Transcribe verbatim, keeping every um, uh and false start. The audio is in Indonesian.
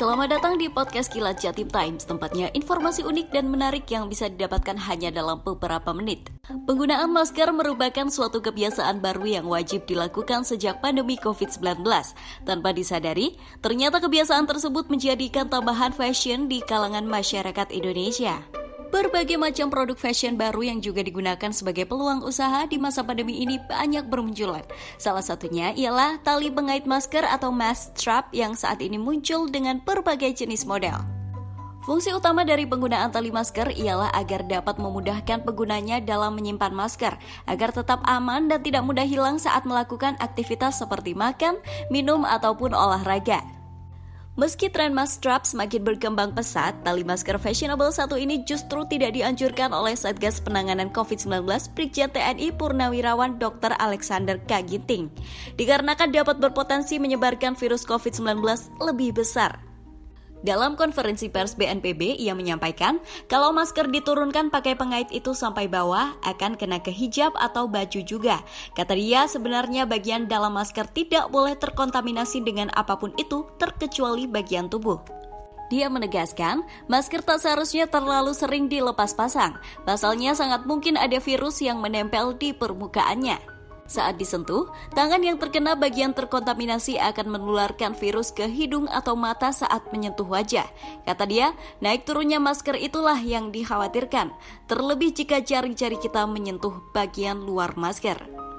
Selamat datang di podcast Kilat Jatim Times, tempatnya informasi unik dan menarik yang bisa didapatkan hanya dalam beberapa menit. Penggunaan masker merupakan suatu kebiasaan baru yang wajib dilakukan sejak pandemi covid sembilan belas. Tanpa disadari, ternyata kebiasaan tersebut menjadikan tambahan fashion di kalangan masyarakat Indonesia. Berbagai macam produk fashion baru yang juga digunakan sebagai peluang usaha di masa pandemi ini banyak bermunculan. Salah satunya ialah tali pengait masker atau mask strap yang saat ini muncul dengan berbagai jenis model. Fungsi utama dari penggunaan tali masker ialah agar dapat memudahkan penggunanya dalam menyimpan masker, agar tetap aman dan tidak mudah hilang saat melakukan aktivitas seperti makan, minum, ataupun olahraga. Meski tren mask strap semakin berkembang pesat, tali masker fashionable satu ini justru tidak dianjurkan oleh Satgas Penanganan covid sembilan belas Brigjen T N I Purnawirawan Doktor Alexander K. Ginting, dikarenakan dapat berpotensi menyebarkan virus covid sembilan belas lebih besar. Dalam konferensi pers B N P B, ia menyampaikan kalau masker diturunkan pakai pengait itu sampai bawah akan kena ke hijab atau baju juga. Kata dia, sebenarnya bagian dalam masker tidak boleh terkontaminasi dengan apapun itu terkecuali bagian tubuh. Dia menegaskan, masker tak seharusnya terlalu sering dilepas pasang. Pasalnya sangat mungkin ada virus yang menempel di permukaannya. Saat disentuh, tangan yang terkena bagian terkontaminasi akan menularkan virus ke hidung atau mata saat menyentuh wajah. Kata dia, naik turunnya masker itulah yang dikhawatirkan, terlebih jika jari-jari kita menyentuh bagian luar masker.